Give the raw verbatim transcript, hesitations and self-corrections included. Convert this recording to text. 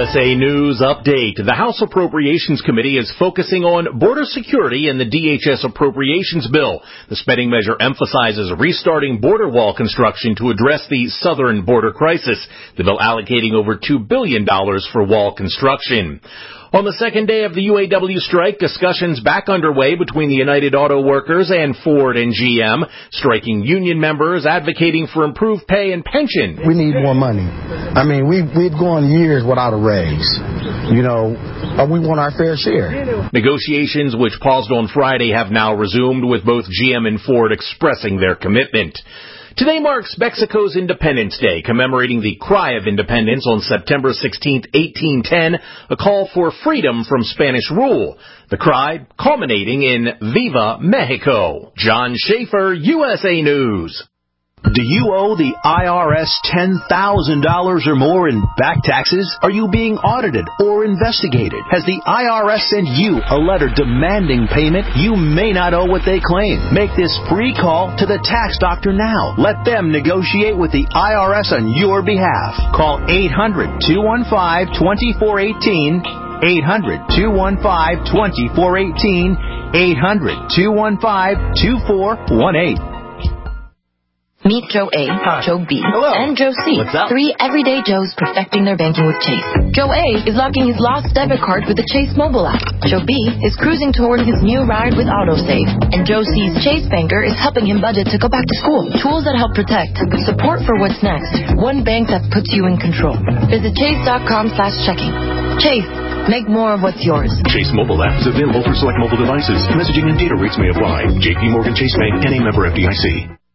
S A News Update. The House Appropriations Committee is focusing on border security in the D H S Appropriations Bill. The spending measure emphasizes restarting border wall construction to address the southern border crisis. The bill allocating over two billion dollars for wall construction. On the second day of the U A W strike, discussions back underway between the United Auto Workers and Ford and G M, striking union members advocating for improved pay and pension. We need more money. I mean, we, we've gone years without a raise. You know, we want our fair share. Negotiations, which paused on Friday, have now resumed, with both G M and Ford expressing their commitment. Today marks Mexico's Independence Day, commemorating the cry of independence on September sixteenth, eighteen ten, a call for freedom from Spanish rule. The cry culminating in Viva Mexico. John Schaefer, U S A News. Do you owe the I R S ten thousand dollars or more in back taxes? Are you being audited or investigated? Has the I R S sent you a letter demanding payment? You may not owe what they claim. Make this free call to the tax doctor now. Let them negotiate with the I R S on your behalf. Call eight hundred, two one five, two four one eight, eight hundred, two one five, two four one eight, eight hundred, two one five, two four one eight. Meet Joe A, Hi. Joe B, Hello. and Joe C. What's up? Three everyday Joes perfecting their banking with Chase. Joe A is locking his lost debit card with the Chase mobile app. Joe B is cruising toward his new ride with AutoSave. And Joe C's Chase banker is helping him budget to go back to school. Tools that help protect. Support for what's next. One bank that puts you in control. Visit chase.com slash checking. Chase. Make more of what's yours. Chase mobile app is available for select mobile devices. Messaging and data rates may apply. J P Morgan Chase Bank, N A member F D I C.